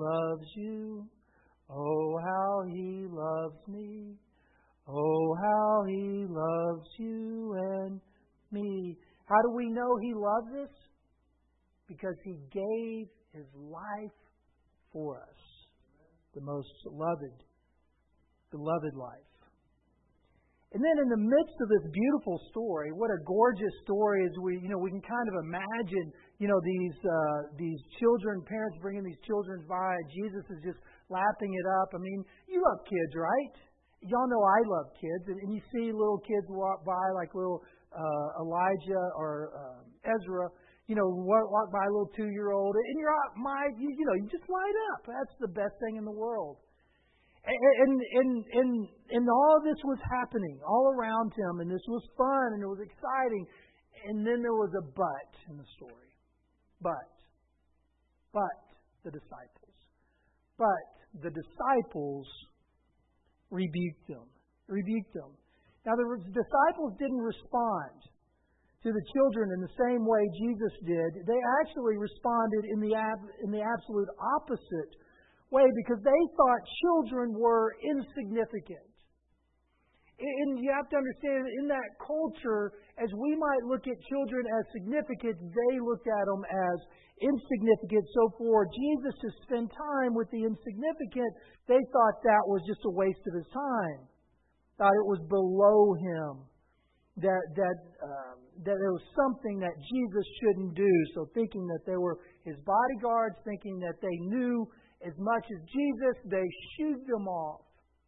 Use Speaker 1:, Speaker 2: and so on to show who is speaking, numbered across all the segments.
Speaker 1: loves you. Oh, how He loves me. Oh, how He loves you and me. How do we know He loves us? Because He gave His life for us. The most beloved life. And then in the midst of this beautiful story, what a gorgeous story is we can kind of imagine, these children, parents bringing these children by, and Jesus is just lapping it up. I mean, you love kids, right? Y'all know I love kids, and you see little kids walk by like little Elijah or Ezra, walk by a little 2-year-old, and you just light up. That's the best thing in the world. And all of this was happening all around him, and this was fun, and it was exciting. And then there was a but in the story. But the disciples. But the disciples rebuked them. Now the disciples didn't respond to the children in the same way Jesus did. They actually responded in the absolute opposite way, because they thought children were insignificant. And you have to understand, in that culture, as we might look at children as significant, they looked at them as insignificant. So for Jesus to spend time with the insignificant, they thought that was just a waste of his time. Thought it was below him. That there was something that Jesus shouldn't do. So thinking that they were his bodyguards, thinking that they knew as much as Jesus, they shooed them off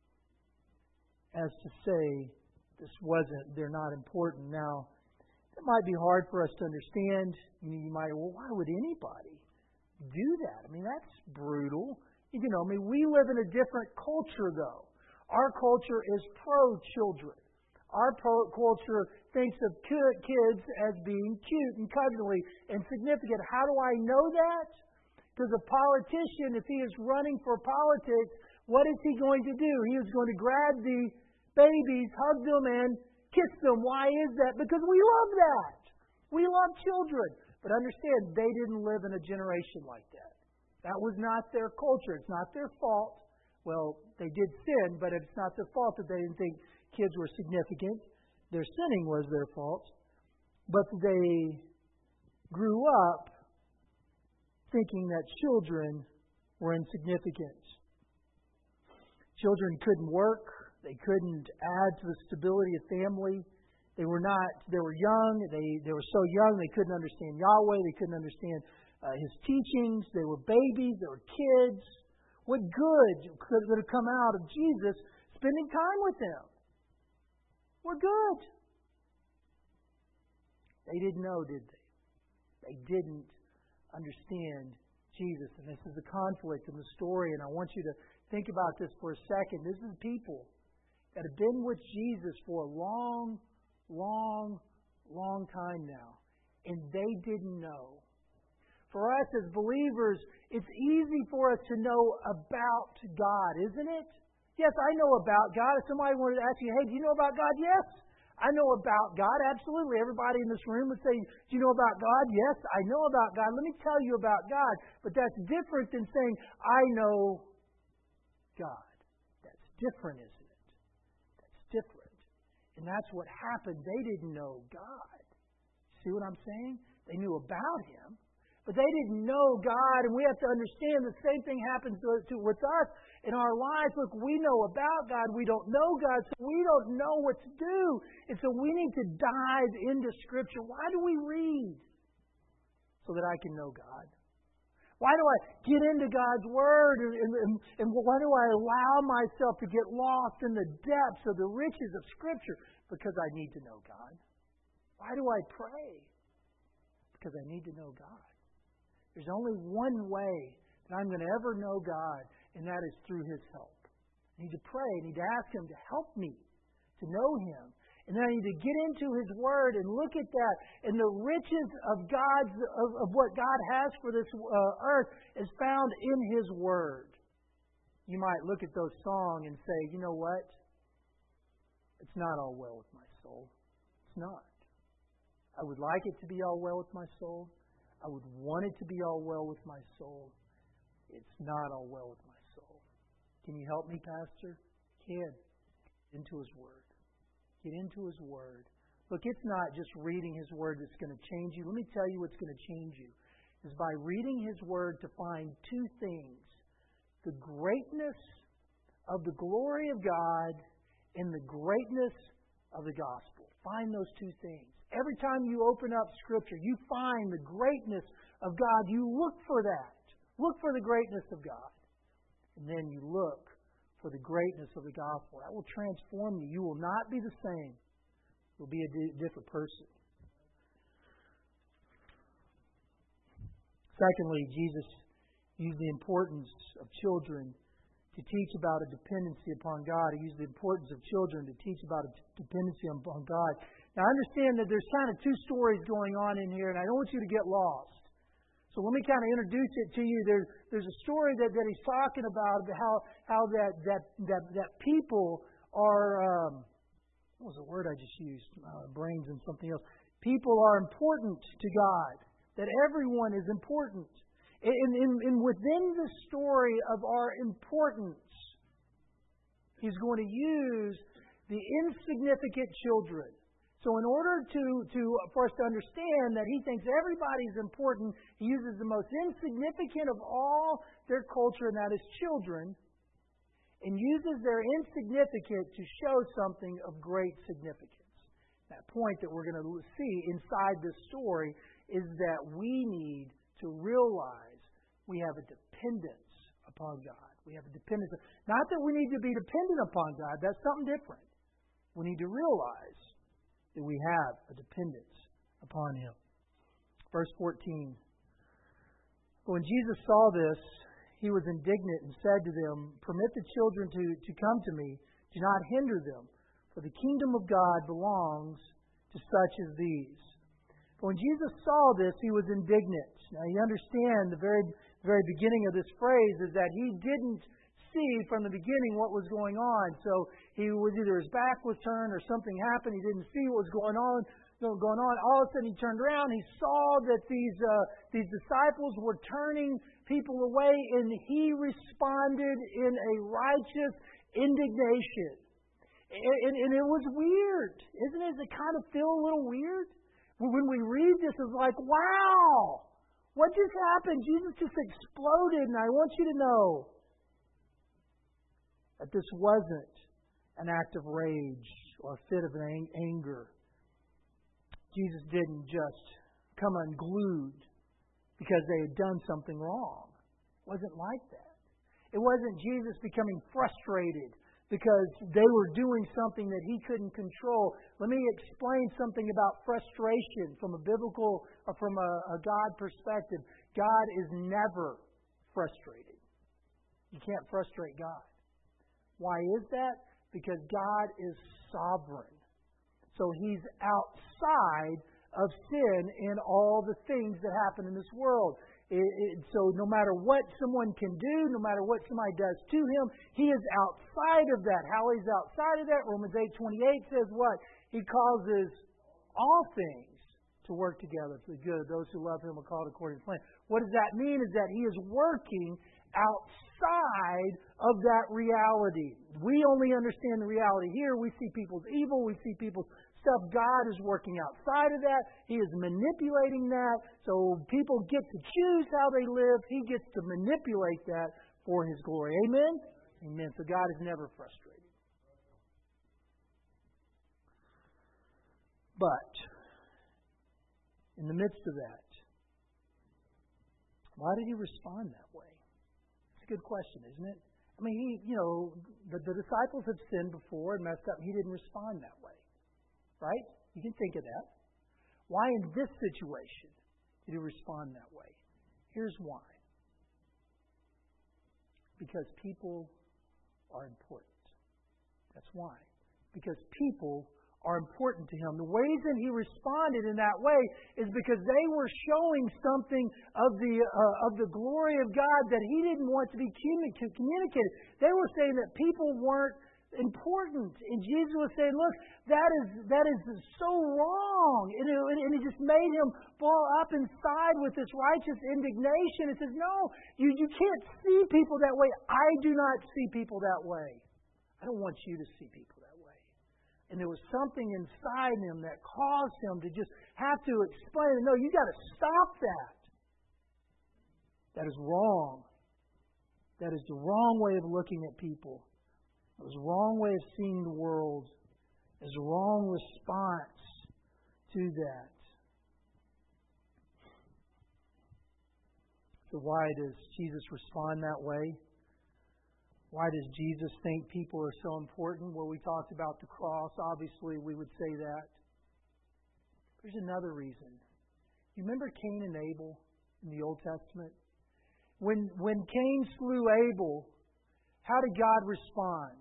Speaker 1: as to say, they're not important. Now, it might be hard for us to understand. You might, why would anybody do that? I mean, that's brutal. We live in a different culture, though. Our culture is pro-children. Our culture thinks of kids as being cute and cuddly and significant. How do I know that? Because a politician, if he is running for politics, what is he going to do? He is going to grab the babies, hug them, and kiss them. Why is that? Because we love that. We love children. But understand, they didn't live in a generation like that. That was not their culture. It's not their fault. Well, they did sin, but it's not their fault that they didn't think kids were significant. Their sinning was their fault. But they grew up thinking that children were insignificant. Children couldn't work. They couldn't add to the stability of family. They were young. They were so young they couldn't understand Yahweh. They couldn't understand His teachings. They were babies. They were kids. What good could have come out of Jesus spending time with them? What good? They didn't know, did they? They didn't understand Jesus. And this is the conflict in the story, and I want you to think about this for a second. This is people that have been with Jesus for a long, long, long time now, and they didn't know. For us as believers, it's easy for us to know about God, isn't it? Yes, I know about God. If somebody wanted to ask you, hey, do you know about God? Yes, I know about God. Absolutely. Everybody in this room would say, do you know about God? Yes, I know about God. Let me tell you about God. But that's different than saying, I know God. That's different, isn't it? That's different. And that's what happened. They didn't know God. See what I'm saying? They knew about Him, but they didn't know God. And we have to understand the same thing happens with us in our lives. Look, we know about God. We don't know God, so we don't know what to do. And so we need to dive into Scripture. Why do we read? So that I can know God. Why do I get into God's Word? And why do I allow myself to get lost in the depths of the riches of Scripture? Because I need to know God. Why do I pray? Because I need to know God. There's only one way that I'm going to ever know God, and that is through His help. I need to pray. I need to ask Him to help me to know Him. And then I need to get into His Word and look at that. And the riches of what God has for this earth is found in His Word. You might look at those songs and say, you know what? It's not all well with my soul. It's not. I would like it to be all well with my soul. I would want it to be all well with my soul. it's not all well with my soul. Can you help me, Pastor? Can. Into His Word. Get into His Word. Look, it's not just reading His Word that's going to change you. Let me tell you what's going to change you. Is by reading His Word to find two things. The greatness of the glory of God and the greatness of the gospel. Find those two things. Every time you open up Scripture, you find the greatness of God. You look for that. Look for the greatness of God. And then you look for the greatness of the gospel. That will transform you. You will not be the same. You'll be a different person. Secondly, Jesus used the importance of children to teach about a dependency upon God. He used the importance of children to teach about a dependency upon God. Now, I understand that there's kind of two stories going on in here, and I don't want you to get lost. So let me kind of introduce it to you. There's a story that he's talking about how that people are what was the word I just used? Brains and something else. People are important to God. That everyone is important. And within the story of our importance, He's going to use the insignificant children. So in order for us to understand that He thinks everybody is important, He uses the most insignificant of all their culture, and that is children, and uses their insignificance to show something of great significance. That point that we're going to see inside this story is that we need to realize we have a dependence upon God. We have a dependence. Not that we need to be dependent upon God. That's something different. We need to realize that we have a dependence upon Him. Verse 14. When Jesus saw this, He was indignant and said to them, "Permit the children to come to me. Do not hinder them, for the kingdom of God belongs to such as these." When Jesus saw this, He was indignant. Now, you understand the very beginning of this phrase is that He didn't see from the beginning what was going on. So He was either his back was turned or something happened. He didn't see what was going on. All of a sudden, He turned around. He saw that these disciples were turning people away, and He responded in a righteous indignation. And it was weird, isn't it? Does it kind of feel a little weird? When we read this, it's like, wow, what just happened? Jesus just exploded, and I want you to know that this wasn't an act of rage or a fit of anger. Jesus didn't just come unglued because they had done something wrong. It wasn't like that. It wasn't Jesus becoming frustrated because they were doing something that He couldn't control. Let me explain something about frustration from a biblical, from a God perspective. God is never frustrated. You can't frustrate God. Why is that? Because God is sovereign. So He's outside of sin and all the things that happen in this world. So no matter what someone can do, no matter what somebody does to Him, He is outside of that. How He's outside of that? Romans 8:28 says what? He causes all things to work together for the good of those who love Him and called according to His plan. What does that mean? Is that He is working outside of that reality. We only understand the reality here. We see people's evil. We see people's stuff. God is working outside of that. He is manipulating that. So people get to choose how they live. He gets to manipulate that for His glory. Amen? Amen. So God is never frustrated. But in the midst of that, why did He respond that way? It's a good question, isn't it? I mean, the disciples had sinned before and messed up. He didn't respond that way. Right? You can think of that. Why in this situation did He respond that way? Here's why. Because people are important. That's why. Because people are important to Him. The reason He responded in that way is because they were showing something of the glory of God that He didn't want to be communicated. They were saying that people weren't important. And Jesus was saying, look, that is so wrong. And it just made him fall up inside with this righteous indignation. It says, no, you can't see people that way. I do not see people that way. I don't want you to see people that way. And there was something inside him that caused him to just have to explain, no, you got to stop that. That is wrong. That is the wrong way of looking at people. It was a wrong way of seeing the world. It was a wrong response to that. So why does Jesus respond that way? Why does Jesus think people are so important? Well, we talked about the cross. Obviously, we would say that. There's another reason. You remember Cain and Abel in the Old Testament? When Cain slew Abel, how did God respond?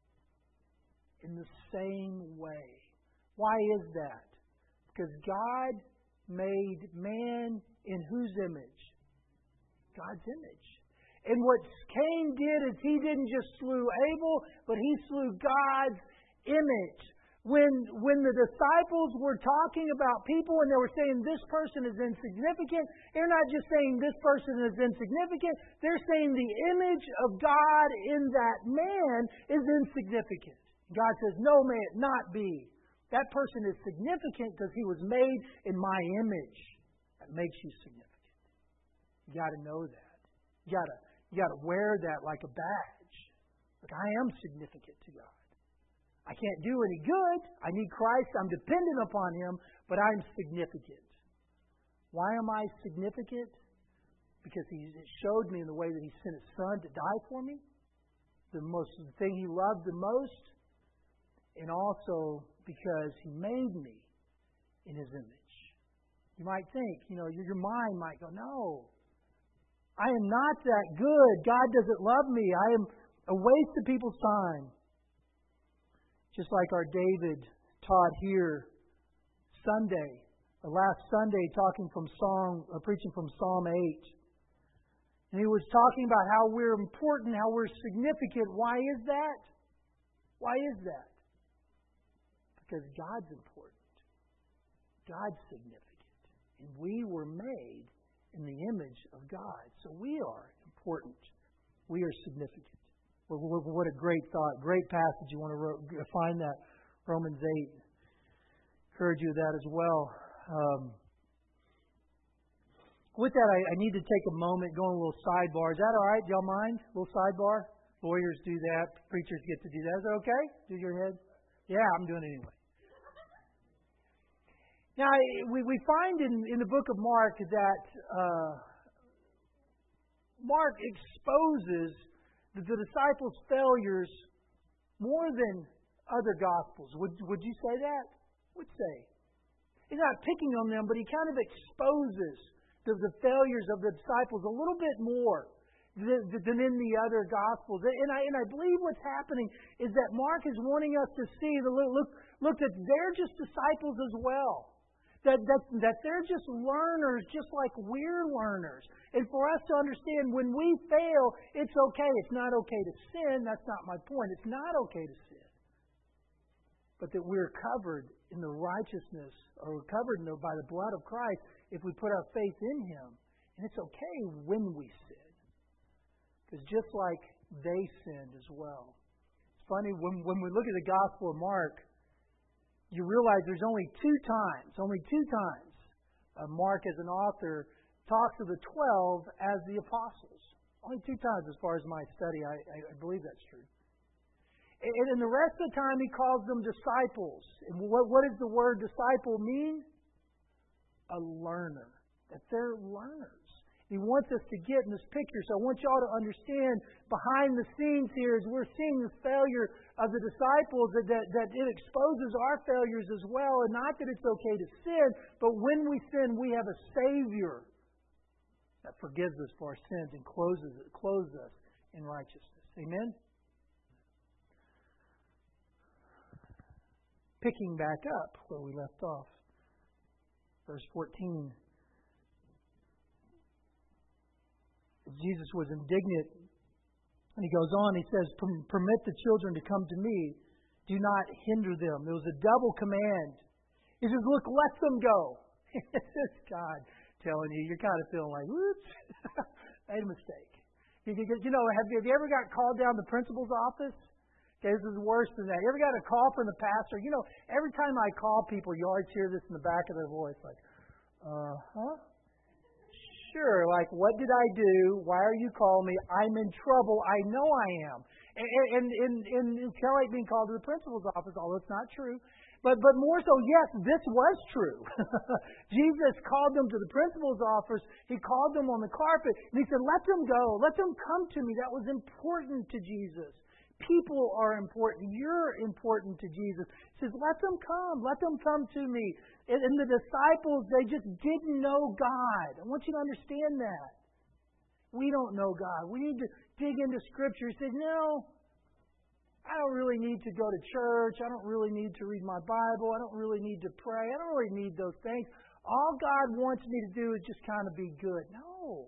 Speaker 1: In the same way. Why is that? Because God made man in whose image? God's image. And what Cain did is he didn't just slew Abel, but he slew God's image. When the disciples were talking about people and they were saying this person is insignificant, they're not just saying this person is insignificant, they're saying the image of God in that man is insignificant. God says, no, may it not be. That person is significant because he was made in my image. That makes you significant. You got to know that. You got to wear that like a badge. Like, I am significant to God. I can't do any good. I need Christ. I'm dependent upon Him, but I'm significant. Why am I significant? Because He showed me in the way that He sent His Son to die for me. The thing He loved the most. And also because He made me in His image. You might think, your mind might go, no, I am not that good. God doesn't love me. I am a waste of people's time. Just like our David taught here Sunday, last Sunday, preaching from Psalm 8. And he was talking about how we're important, how we're significant. Why is that? Why is that? Because God's important. God's significant. And we were made in the image of God. So we are important. We are significant. What a great thought. Great passage. You want to find that. Romans 8. Encourage you with that as well. With that, I need to take a moment, go on a little sidebar. Is that all right? Do y'all mind? A little sidebar? Lawyers do that. Preachers get to do that. Is that okay? Do your head? Yeah, I'm doing it anyway. Now, we find in the book of Mark that Mark exposes the disciples' failures more than other gospels. Would you say that? Would say. He's not picking on them, but he kind of exposes the failures of the disciples a little bit more than in the other Gospels. And I believe what's happening is that Mark is wanting us to see, look that they're just disciples as well. That they're just learners, just like we're learners. And for us to understand when we fail, it's okay. It's not okay to sin. That's not my point. It's not okay to sin. But that we're covered in the righteousness, or covered by the blood of Christ if we put our faith in Him. And it's okay when we sin. Because just like they sinned as well. It's funny, when we look at the Gospel of Mark, you realize there's only two times Mark as an author talks of the 12 as the apostles. Only two times as far as my study. I believe that's true. And the rest of the time he calls them disciples. And what does the word disciple mean? A learner. That they're learners. He wants us to get in this picture. So I want you all to understand behind the scenes here as we're seeing this failure of the disciples, that it exposes our failures as well. And not that it's okay to sin, but when we sin, we have a Savior that forgives us for our sins and clothes us in righteousness. Amen? Picking back up where we left off. Verse 14. Jesus was indignant And he goes on, he says, permit the children to come to me. Do not hinder them. There was a double command. He says, look, let them go. This God telling you, you're kind of feeling like, whoops, made a mistake. You know, have you ever got called down to the principal's office? Okay, this is worse than that. You ever got a call from the pastor? You know, every time I call people, you always hear this in the back of their voice, like, sure, like, what did I do? Why are you calling me? I'm in trouble. I know I am. And it's kind of like being called to the principal's office, although it's not true. But more so, yes, this was true. Jesus called them to the principal's office. He called them on the carpet. And he said, let them go. Let them come to me. That was important to Jesus. People are important. You're important to Jesus. He says, let them come. Let them come to me. And the disciples, they just didn't know God. I want you to understand that. We don't know God. We need to dig into Scripture. He said, no, I don't really need to go to church. I don't really need to read my Bible. I don't really need to pray. I don't really need those things. All God wants me to do is just kind of be good. No.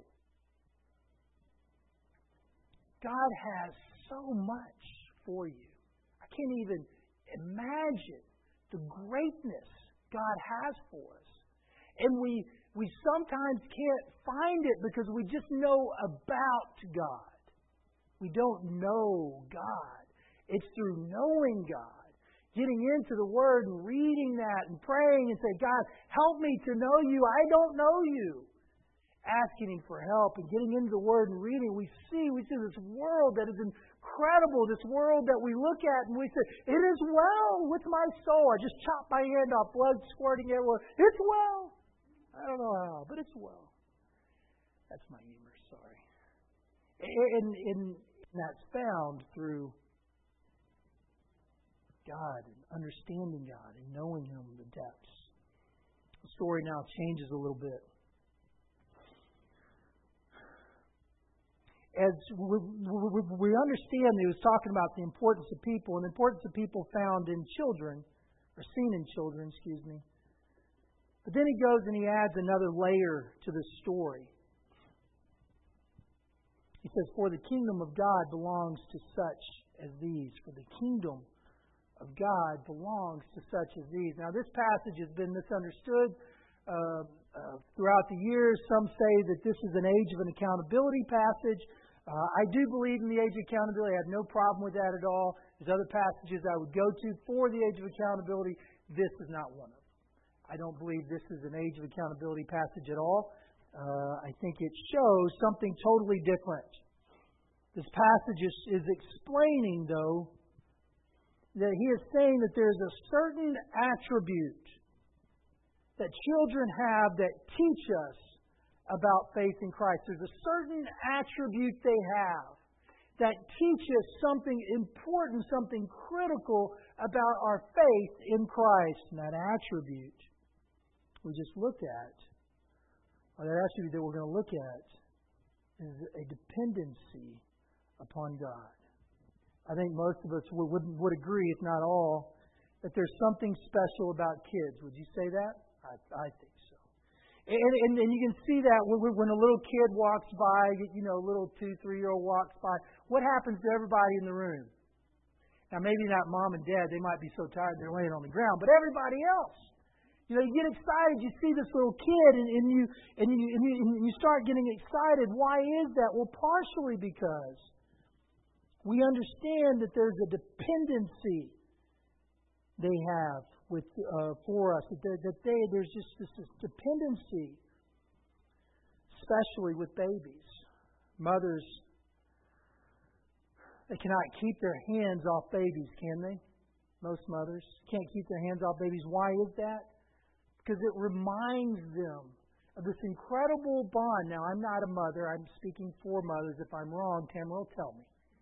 Speaker 1: God has so much for you. I can't even imagine the greatness God has for us. And we sometimes can't find it because we just know about God. We don't know God. It's through knowing God, getting into the Word and reading that and praying and say, God, help me to know you. I don't know you. Asking Him for help and getting into the Word and reading, we see this world that is incredible, this world that we look at and we say, it is well with my soul. I just chopped my hand off, blood squirting everywhere. It's well. I don't know how, but it's well. That's my humor, sorry. And that's found through God and understanding God and knowing Him, the depths. The story now changes a little bit. As we understand, he was talking about the importance of people, and the importance of people found in children, or seen in children, excuse me. But then he goes and he adds another layer to the story. He says, for the kingdom of God belongs to such as these. For the kingdom of God belongs to such as these. Now, this passage has been misunderstood throughout the years. Some say that this is an age of an accountability passage. I do believe in the age of accountability. I have no problem with that at all. There's other passages I would go to for the age of accountability. This is not one of them. I don't believe this is an age of accountability passage at all. I think it shows something totally different. This passage is explaining, though, that he is saying that there's a certain attribute that children have that teach us about faith in Christ. There's a certain attribute they have that teaches something important, something critical about our faith in Christ. And that attribute we just looked at, or that attribute that we're going to look at, is a dependency upon God. I think most of us would agree, if not all, that there's something special about kids. Would you say that? I think so. And you can see that when a little kid walks by, a little 2-3-year-old walks by, what happens to everybody in the room? Now, maybe not mom and dad. They might be so tired they're laying on the ground. But everybody else. You get excited. You see this little kid, and you start getting excited. Why is that? Well, partially because we understand that there's a dependency they have for us. There's just this dependency, especially with babies. Mothers, they cannot keep their hands off babies, can they? Most mothers can't keep their hands off babies. Why is that? Because it reminds them of this incredible bond. Now, I'm not a mother. I'm speaking for mothers. If I'm wrong, Tamara will tell me.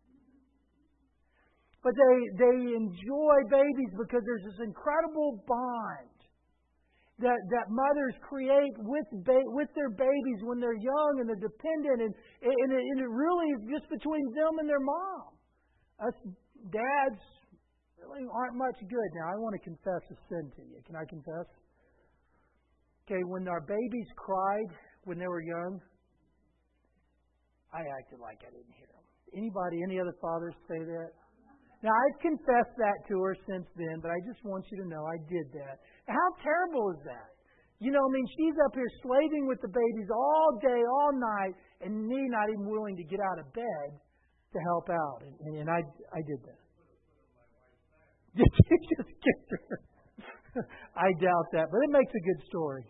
Speaker 1: But they enjoy babies because there's this incredible bond that mothers create with their babies when they're young and they're dependent. And it really is just between them and their mom. Us dads really aren't much good. Now, I want to confess a sin to you. Can I confess? Okay, when our babies cried when they were young, I acted like I didn't hear them. Anybody, any other fathers say that? Now, I've confessed that to her since then, but I just want you to know I did that. How terrible is that? She's up here slaving with the babies all day, all night, and me not even willing to get out of bed to help out. And I did that. Did you just get her? I doubt that, but it makes a good story.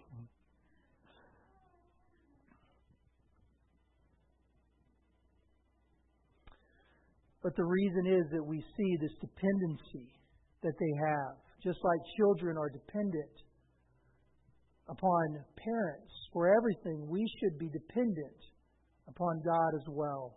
Speaker 1: But the reason is that we see this dependency that they have. Just like children are dependent upon parents for everything, we should be dependent upon God as well.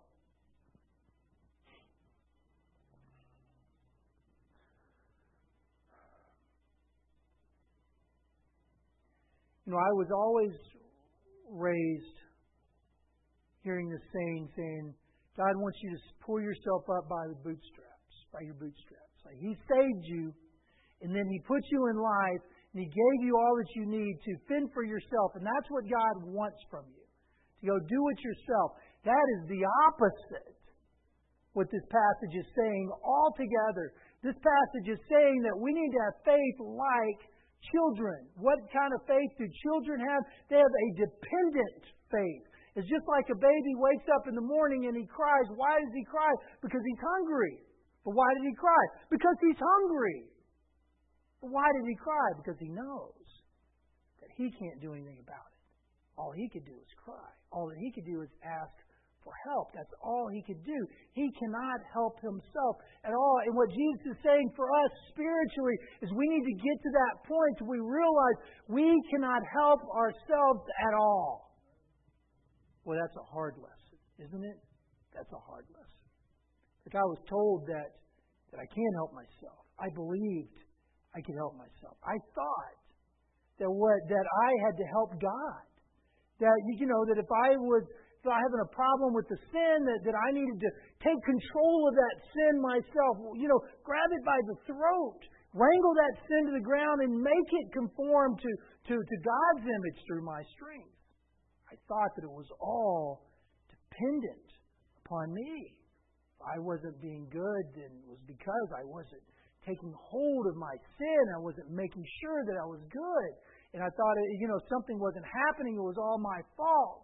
Speaker 1: I was always raised hearing the saying, God wants you to pull yourself up by your bootstraps. Like He saved you, and then He put you in life, and He gave you all that you need to fend for yourself. And that's what God wants from you, to go do it yourself. That is the opposite what this passage is saying altogether. This passage is saying that we need to have faith like children. What kind of faith do children have? They have a dependent faith. It's just like a baby wakes up in the morning and he cries. Why does he cry? Because he's hungry. But why did he cry? Because he's hungry. But why did he cry? Because he knows that he can't do anything about it. All he could do is cry. All that he could do is ask for help. That's all he could do. He cannot help himself at all. And what Jesus is saying for us spiritually is we need to get to that point where we realize we cannot help ourselves at all. Well, that's a hard lesson, isn't it? That's a hard lesson. If I was told that I can't help myself, I believed I could help myself. I thought that I had to help God. That that if I was having a problem with the sin, that I needed to take control of that sin myself. Grab it by the throat, wrangle that sin to the ground, and make it conform to God's image through my strength. I thought that it was all dependent upon me. If I wasn't being good, then it was because I wasn't taking hold of my sin. I wasn't making sure that I was good. And I thought, something wasn't happening. It was all my fault.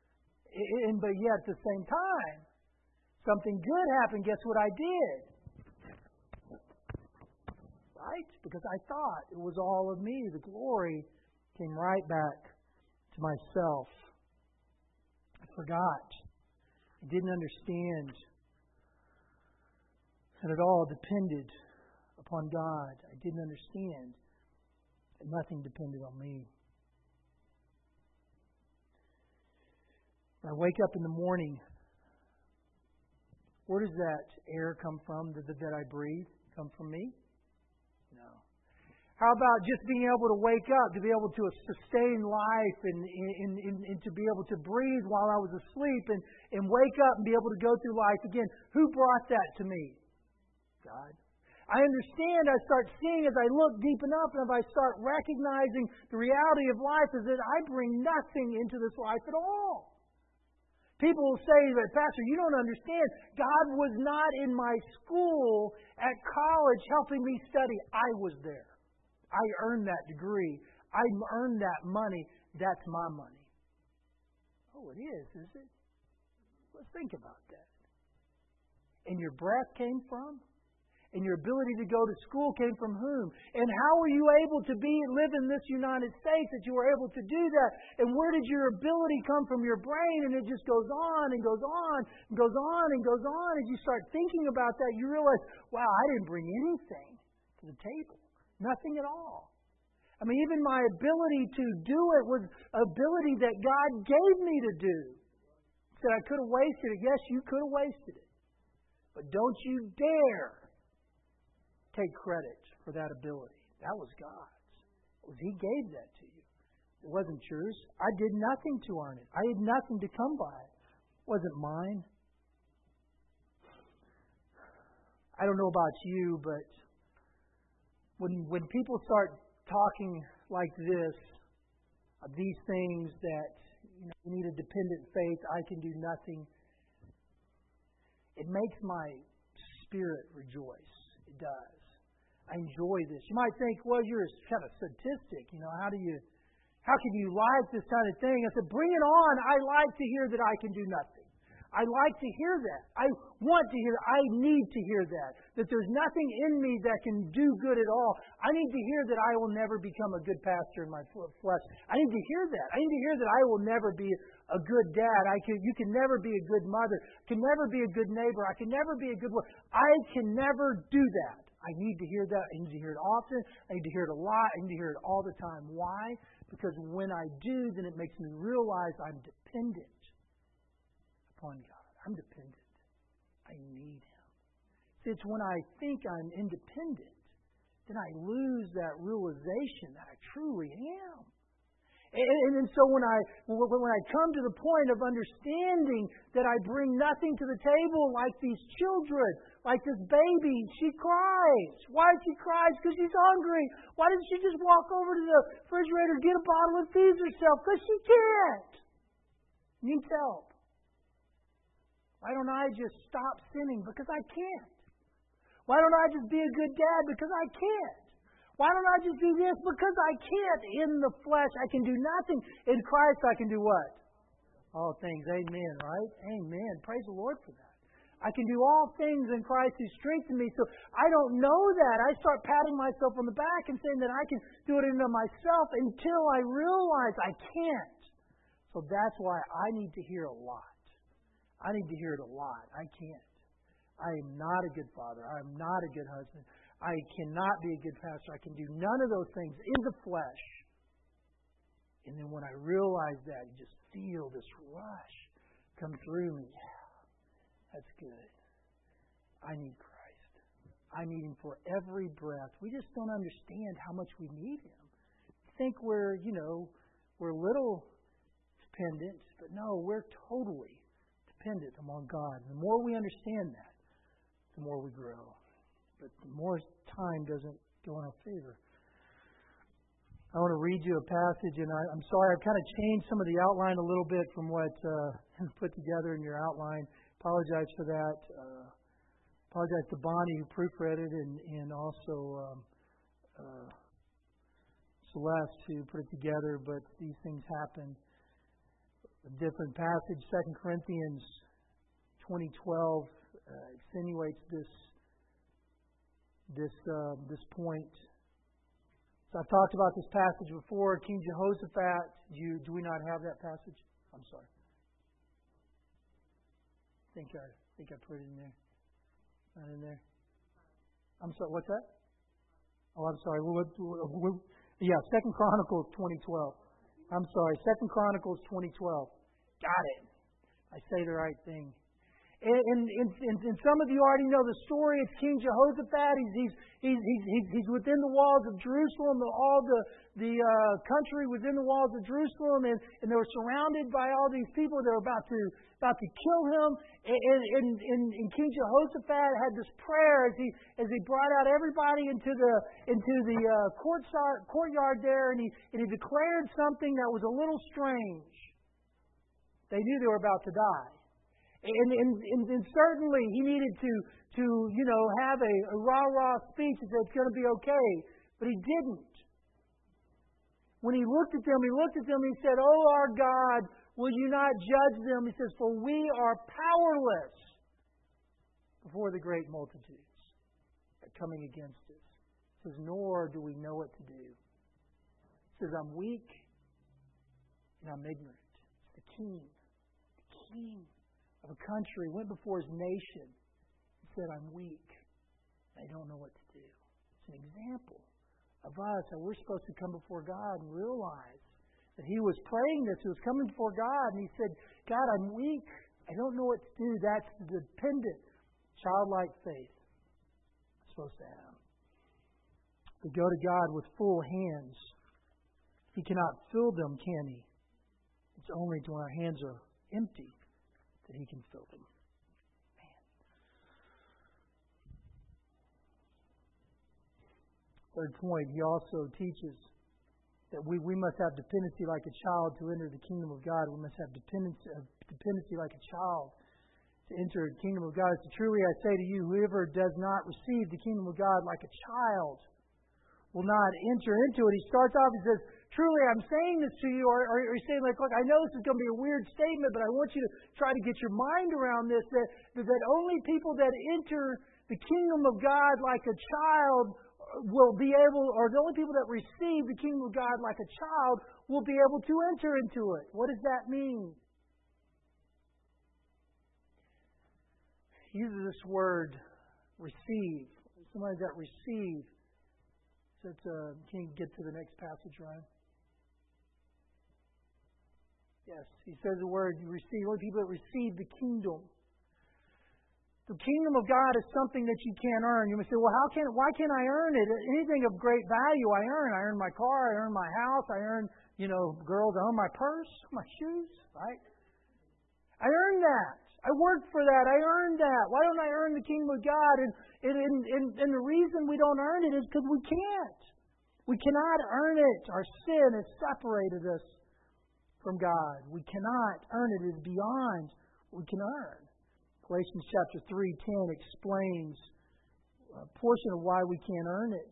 Speaker 1: But yet at the same time, something good happened. Guess what I did? Right? Because I thought it was all of me. The glory came right back to myself. I forgot. I didn't understand that it all depended upon God. I didn't understand that nothing depended on me. When I wake up in the morning, where does that air come from that I breathe? Come from me? No. How about just being able to wake up, to be able to sustain life and to be able to breathe while I was asleep and wake up and be able to go through life again? Who brought that to me? God. I understand, I start seeing as I look deep enough and if I start recognizing the reality of life is that I bring nothing into this life at all. People will say, but Pastor, you don't understand. God was not in my school at college helping me study. I was there. I earned that degree. I earned that money. That's my money. Oh, it is it? Let's think about that. And your breath came from? And your ability to go to school came from whom? And how were you able to live in this United States that you were able to do that? And where did your ability come from? Your brain, and it just goes on and goes on and goes on and goes on. As you start thinking about that, you realize, wow, I didn't bring anything to the table. Nothing at all. I mean, even my ability to do it was ability that God gave me to do. He said I could have wasted it. Yes, you could have wasted it. But don't you dare take credit for that ability. That was God's. He gave that to you. It wasn't yours. I did nothing to earn it. I had nothing to come by it. It wasn't mine. I don't know about you, but when people start talking like this, of these things that you need a dependent faith, I can do nothing. It makes my spirit rejoice. It does. I enjoy this. You might think, well, you're kind of sadistic. How can you like this kind of thing? I said, bring it on. I like to hear that I can do nothing. I like to hear that. I want to hear that. I need to hear that. That there's nothing in me that can do good at all. I need to hear that I will never become a good pastor in my flesh. I need to hear that. I need to hear that I will never be a good dad. You can never be a good mother. I can never be a good neighbor. I can never be a good one. I can never do that. I need to hear that. I need to hear it often. I need to hear it a lot. I need to hear it all the time. Why? Because when I do, then it makes me realize I'm dependent upon God. I'm dependent. I need Him. See, it's when I think I'm independent, then I lose that realization that I truly am. And so when I come to the point of understanding that I bring nothing to the table like these children, like this baby, she cries. Why does she cry? Because she's hungry. Why doesn't she just walk over to the refrigerator, get a bottle, and feed herself? Because she can't. Needs help. Why don't I just stop sinning? Because I can't. Why don't I just be a good dad? Because I can't. Why don't I just do this? Because I can't. In the flesh, I can do nothing. In Christ, I can do what? All things. Amen, right? Amen. Praise the Lord for that. I can do all things in Christ who strengthens me. So I don't know that. I start patting myself on the back and saying that I can do it into myself until I realize I can't. So that's why I need to hear a lot. I need to hear it a lot. I can't. I am not a good father. I am not a good husband. I cannot be a good pastor. I can do none of those things in the flesh. And then when I realize that, you just feel this rush come through me. Yeah, that's good. I need Christ. I need Him for every breath. We just don't understand how much we need Him. We think we're little dependent, but no, we're totally dependent upon God. The more we understand that, the more we grow. But the more time doesn't go in our favor. I want to read you a passage, and I'm sorry, I've kind of changed some of the outline a little bit from what I put together in your outline. Apologize for that. Apologize to Bonnie who proofread it, and also Celeste who put it together, but these things happen. A different passage, 2 Corinthians 20:12, insinuates this point. So I've talked about this passage before. King Jehoshaphat. Do we not have that passage? I'm sorry. I think I put it in there. Not in there. I'm sorry. What's that? Oh, I'm sorry. Yeah, 2 Chronicles 20:12. I'm sorry. 2 Chronicles 20:12. Got it. I say the right thing. And some of you already know the story. It's King Jehoshaphat. He's within the walls of Jerusalem. All the country within the walls of Jerusalem, and they were surrounded by all these people that were about to kill him. And King Jehoshaphat had this prayer as he brought out everybody into the courtyard there, and he declared something that was a little strange. They knew they were about to die. And certainly he needed to have a rah-rah speech that said it's going to be okay. But he didn't. When he looked at them, he said, "Oh, our God, will you not judge them?" He says, "For we are powerless before the great multitudes that are coming against us." He says, "Nor do we know what to do." He says, "I'm weak and I'm ignorant." The king of a country went before his nation and said, "I'm weak. I don't know what to do." It's an example of us, how we're supposed to come before God and realize that he was praying this. He was coming before God, and he said, "God, I'm weak. I don't know what to do." That's the dependent, childlike faith we're supposed to have. We go to God with full hands. He cannot fill them, can He? It's only when our hands are empty that He can fill them. Man. Third point, he also teaches that we must have dependency like a child to enter the kingdom of God. We must have dependency like a child. to enter the kingdom of God. So truly I say to you, whoever does not receive the kingdom of God like a child will not enter into it. He starts off, he says, truly I'm saying this to you, or he's saying, like, look, I know this is going to be a weird statement, but I want you to try to get your mind around this, that only people that enter the kingdom of God like a child will be able, or the only people that receive the kingdom of God like a child will be able to enter into it. What does that mean? He uses this word, receive. Somebody that receive. So can you get to the next passage, Ryan? Yes, he says the word, you receive. Only people that receive the kingdom. The kingdom of God is something that you can't earn. You may say, well, why can't I earn it? Anything of great value I earn. I earn my car, I earn my house, I earn, girls, I earn my purse, my shoes, right? I earn that. I worked for that. I earned that. Why don't I earn the kingdom of God? And the reason we don't earn it is because we can't. We cannot earn it. Our sin has separated us from God. We cannot earn it. It is beyond what we can earn. Galatians chapter 3:10 explains a portion of why we can't earn it.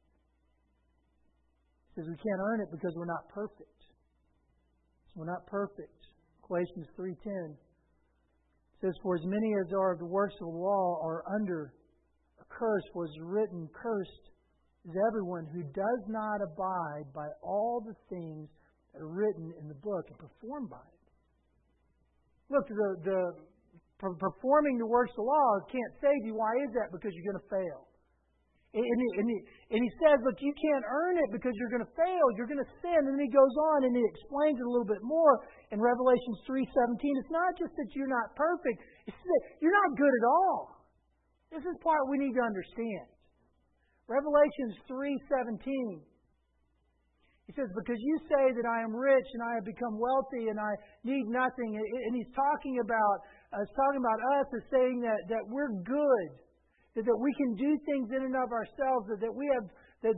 Speaker 1: It says we can't earn it because we're not perfect. So we're not perfect. Galatians 3:10 says, for as many as are of the works of the law are under a curse, for it is written, cursed is everyone who does not abide by all the things that are written in the book and perform by it. Look, performing the works of the law can't save you. Why is that? Because you're going to fail. And he says, look, you can't earn it because you're going to fail. You're going to sin. And then he goes on and he explains it a little bit more in Revelation 3:17. It's not just that you're not perfect. It's that you're not good at all. This is part we need to understand. Revelation 3:17. He says, because you say that I am rich and I have become wealthy and I need nothing. And he's talking about us as saying that we're good. That we can do things in and of ourselves, that we have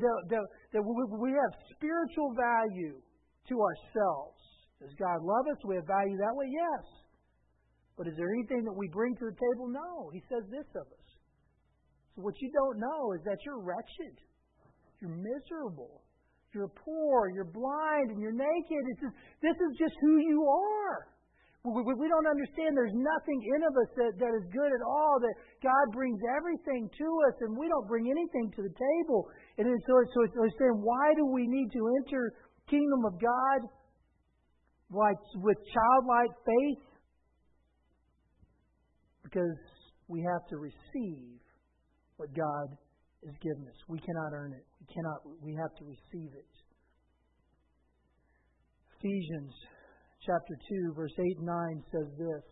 Speaker 1: spiritual value to ourselves. Does God love us? Do we have value that way? Yes. But is there anything that we bring to the table? No. He says this of us. So what you don't know is that you're wretched. You're miserable. You're poor. You're blind and you're naked. This is just who you are. We don't understand there's nothing in of us that is good at all, that God brings everything to us and we don't bring anything to the table. And so it's saying, why do we need to enter kingdom of God with childlike faith? Because we have to receive what God has given us. We cannot earn it. We have to receive it. Ephesians chapter 2, verse 8 and 9 says this.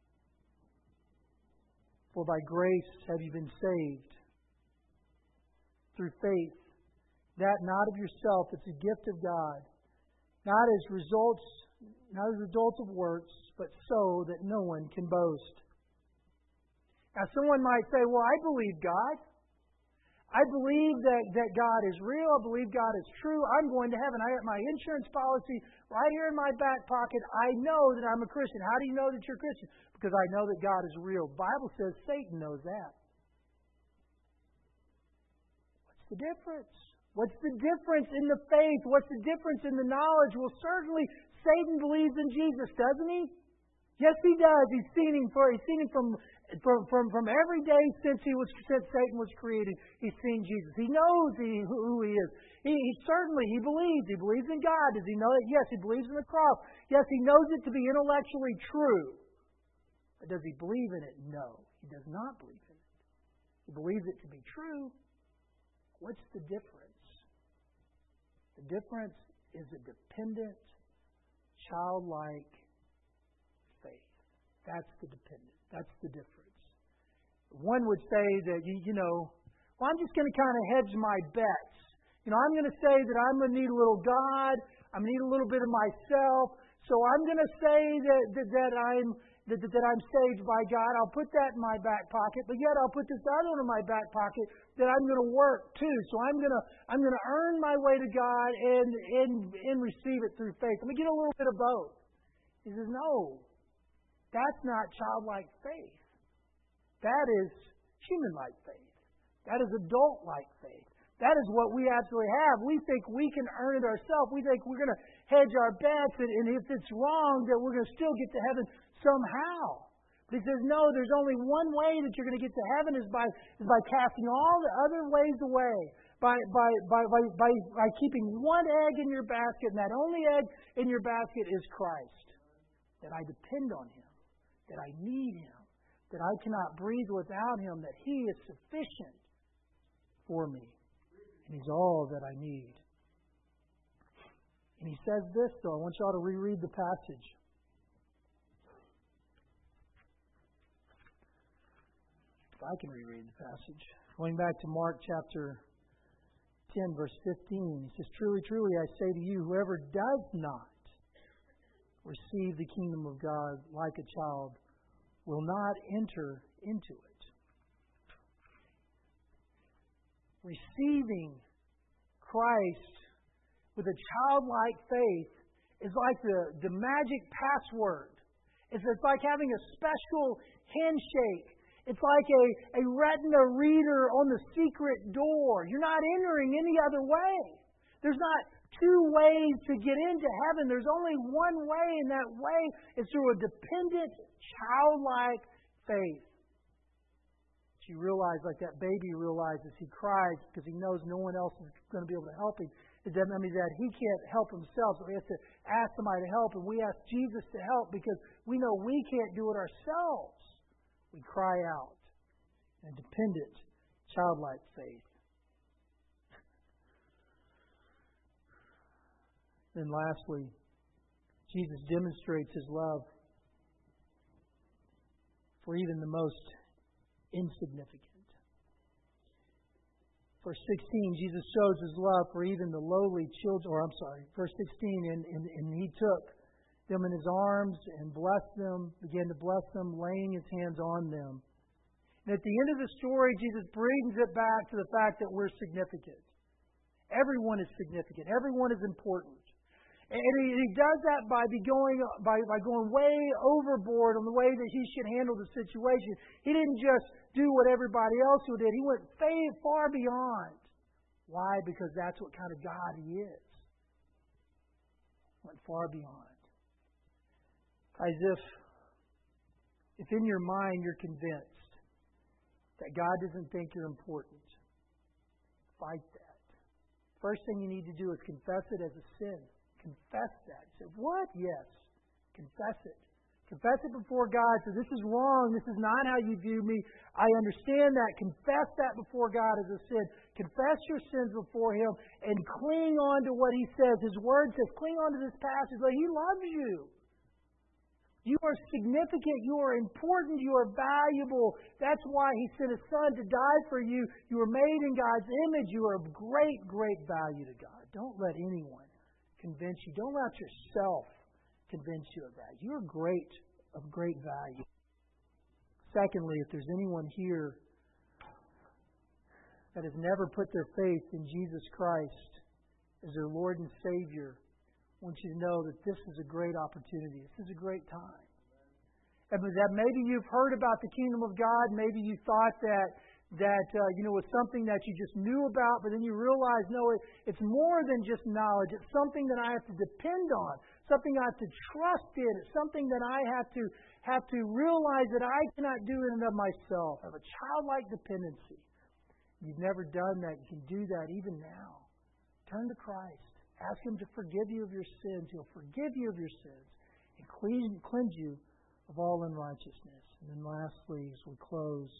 Speaker 1: For by grace have you been saved through faith, that not of yourself, it's a gift of God, not as a result of works, but so that no one can boast. Now someone might say, well, I believe God. I believe that God is real. I believe God is true. I'm going to heaven. I got my insurance policy right here in my back pocket. I know that I'm a Christian. How do you know that you're a Christian? Because I know that God is real. The Bible says Satan knows that. What's the difference? What's the difference in the faith? What's the difference in the knowledge? Well, certainly Satan believes in Jesus, doesn't he? Yes, he does. He's seen him from every day since Satan was created. He's seen Jesus. He knows who he is. He believes. He believes in God. Does he know it? Yes, he believes in the cross. Yes, he knows it to be intellectually true. But does he believe in it? No, he does not believe in it. He believes it to be true. What's the difference? The difference is a dependent, childlike faith. That's the dependent. That's the difference. One would say that, well, I'm just going to kind of hedge my bets. I'm going to say that I'm going to need a little God. I'm going to need a little bit of myself. So I'm going to say that I'm saved by God. I'll put that in my back pocket. But yet I'll put this other one in my back pocket that I'm going to work too. So I'm going to earn my way to God and receive it through faith. Let me get a little bit of both. He says, no. That's not childlike faith. That is human-like faith. That is adult-like faith. That is what we absolutely have. We think we can earn it ourselves. We think we're going to hedge our bets, and if it's wrong, that we're going to still get to heaven somehow. But he says, no, there's only one way that you're going to get to heaven is by casting all the other ways away. By keeping one egg in your basket, and that only egg in your basket is Christ. That I depend on Him. That I need Him. That I cannot breathe without Him. That He is sufficient for me. And He's all that I need. And he says this, though. I want you all to reread the passage. If I can reread the passage. Going back to Mark chapter 10, verse 15. He says, truly, truly, I say to you, whoever does not receive the kingdom of God like a child will not enter into it. Receiving Christ with a childlike faith is like the magic password. It's like having a special handshake. It's like a retina reader on the secret door. You're not entering any other way. There's not two ways to get into heaven. There's only one way, and that way is through a dependent, childlike faith. You realize, like that baby realizes, he cries because he knows no one else is going to be able to help him. It doesn't mean that he can't help himself, so he has to ask somebody to help, and we ask Jesus to help because we know we can't do it ourselves. We cry out in dependent, childlike faith. Then lastly, Jesus demonstrates His love for even the most insignificant. Verse 16, Jesus shows His love for even the lowly children, verse 16, and He took them in His arms and blessed them, began to bless them, laying His hands on them. And at the end of the story, Jesus brings it back to the fact that we're significant. Everyone is significant. Everyone is important. And he does that by going way overboard on the way that he should handle the situation. He didn't just do what everybody else did. He went far beyond. Why? Because that's what kind of God He is. Went far beyond. As if in your mind you're convinced that God doesn't think you're important, fight that. First thing you need to do is confess it as a sin. Confess that. You say, what? Yes. Confess it. Confess it before God. So this is wrong. This is not how you view me. I understand that. Confess that before God as a sin. Confess your sins before Him and cling on to what He says. His Word says, cling on to this passage. Like He loves you. You are significant. You are important. You are valuable. That's why He sent His Son to die for you. You are made in God's image. You are of great, great value to God. Don't let anyone convince you. Don't let yourself convince you of that. You are great, of great value. Secondly, if there's anyone here that has never put their faith in Jesus Christ as their Lord and Savior, I want you to know that this is a great opportunity. This is a great time. And that maybe you've heard about the kingdom of God. Maybe you thought that was something that you just knew about, but then you realize, no, it's more than just knowledge. It's something that I have to depend on, something I have to trust in. It's something that I have to realize that I cannot do in and of myself. I have a childlike dependency. You've never done that. You can do that even now. Turn to Christ. Ask Him to forgive you of your sins. He'll forgive you of your sins and cleanse you of all unrighteousness. And then lastly, as we close,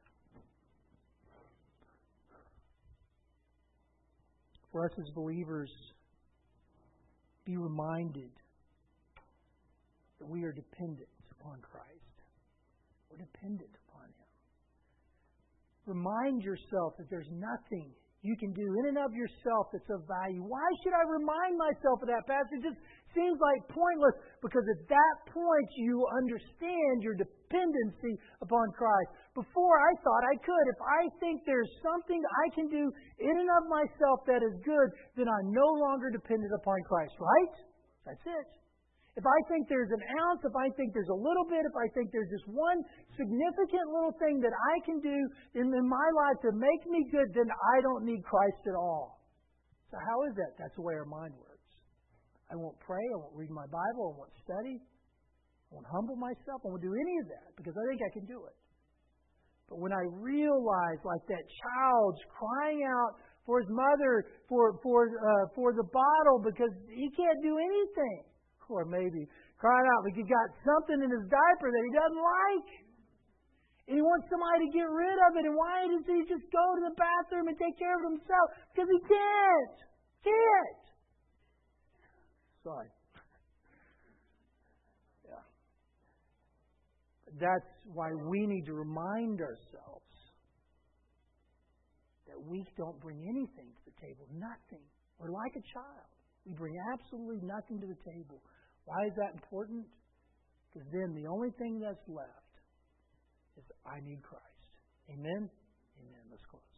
Speaker 1: for us as believers, be reminded that we are dependent upon Christ. We're dependent upon Him. Remind yourself that there's nothing you can do in and of yourself that's of value. Why should I remind myself of that, Pastor? It just seems like pointless, because at that point you understand your dependency upon Christ. Before, I thought I could. If I think there's something I can do in and of myself that is good, then I'm no longer dependent upon Christ, right? That's it. If I think there's an ounce, if I think there's a little bit, if I think there's just one significant little thing that I can do in my life to make me good, then I don't need Christ at all. So how is that? That's the way our mind works. I won't pray, I won't read my Bible, I won't study, I won't humble myself, I won't do any of that because I think I can do it. But when I realize, like that child's crying out for his mother, for the bottle because he can't do anything. Or maybe crying out because he's got something in his diaper that he doesn't like. And he wants somebody to get rid of it. And why does he just go to the bathroom and take care of it himself? Because he can't. Can't. Sorry. Yeah. That's why we need to remind ourselves that we don't bring anything to the table. Nothing. We're like a child. We bring absolutely nothing to the table. Why is that important? Because then the only thing that's left is I need Christ. Amen? Amen. Let's close.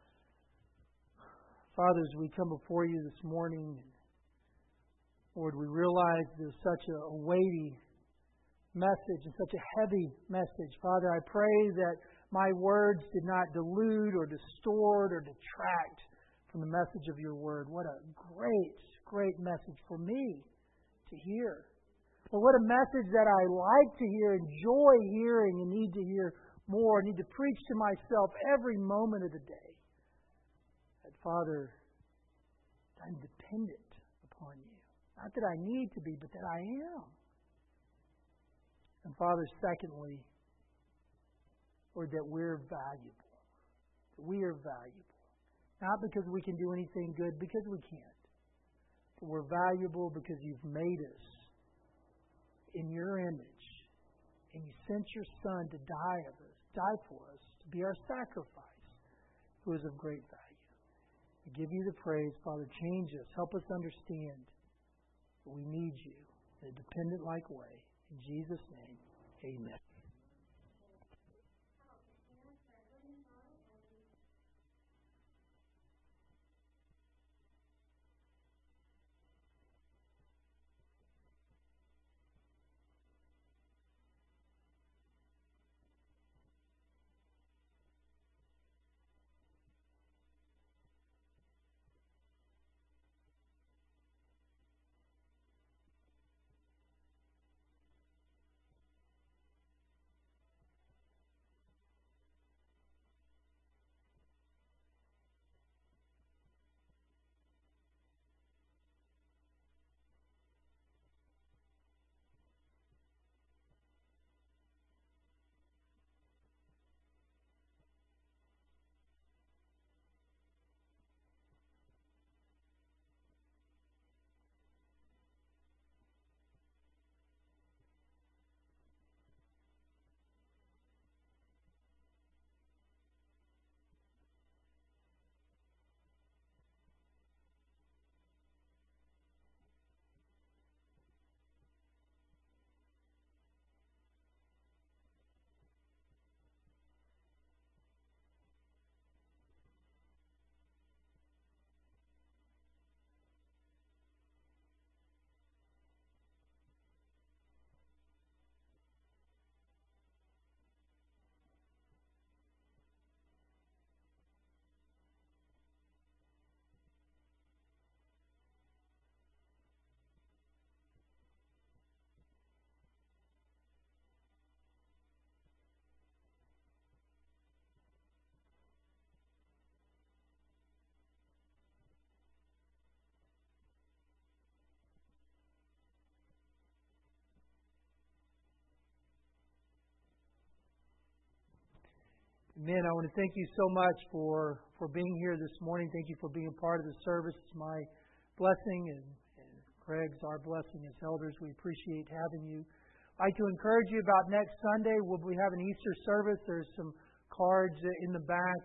Speaker 1: Father, as we come before you this morning, Lord, we realize there's such a weighty message and such a heavy message. Father, I pray that my words did not delude or distort or detract from the message of your word. What a great, great message for me to hear. But what a message that I like to hear, enjoy hearing, and need to hear more. I need to preach to myself every moment of the day. That, Father, I'm dependent upon you. Not that I need to be, but that I am. And Father, secondly, Lord, that we're valuable. That we are valuable. Not because we can do anything good, because we can't. We're valuable because you've made us in your image. And you sent your Son to die for us, to be our sacrifice, who is of great value. We give you the praise, Father. Change us. Help us understand that we need you in a dependent-like way. In Jesus' name, amen. Amen. I want to thank you so much for being here this morning. Thank you for being a part of the service. It's my blessing and Craig's our blessing as elders. We appreciate having you. I'd like to encourage you about next Sunday. We have an Easter service. There's some cards in the back.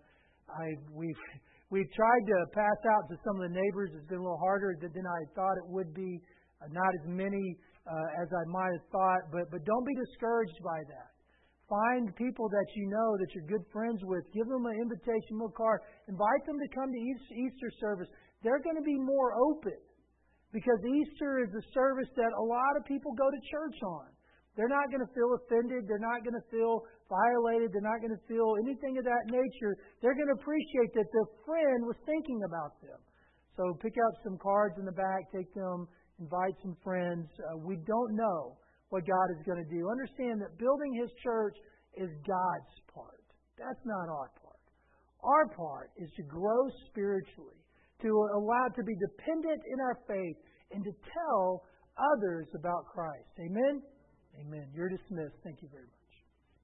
Speaker 1: We've tried to pass out to some of the neighbors. It's been a little harder than I thought it would be. Not as many as I might have thought. But don't be discouraged by that. Find people that you know, that you're good friends with. Give them an invitation card. Invite them to come to Easter service. They're going to be more open. Because Easter is a service that a lot of people go to church on. They're not going to feel offended. They're not going to feel violated. They're not going to feel anything of that nature. They're going to appreciate that their friend was thinking about them. So pick up some cards in the back, take them, invite some friends. We don't know what God is going to do. Understand that building His church is God's part. That's not our part. Our part is to grow spiritually, to allow to be dependent in our faith, and to tell others about Christ. Amen? Amen. You're dismissed. Thank you very much.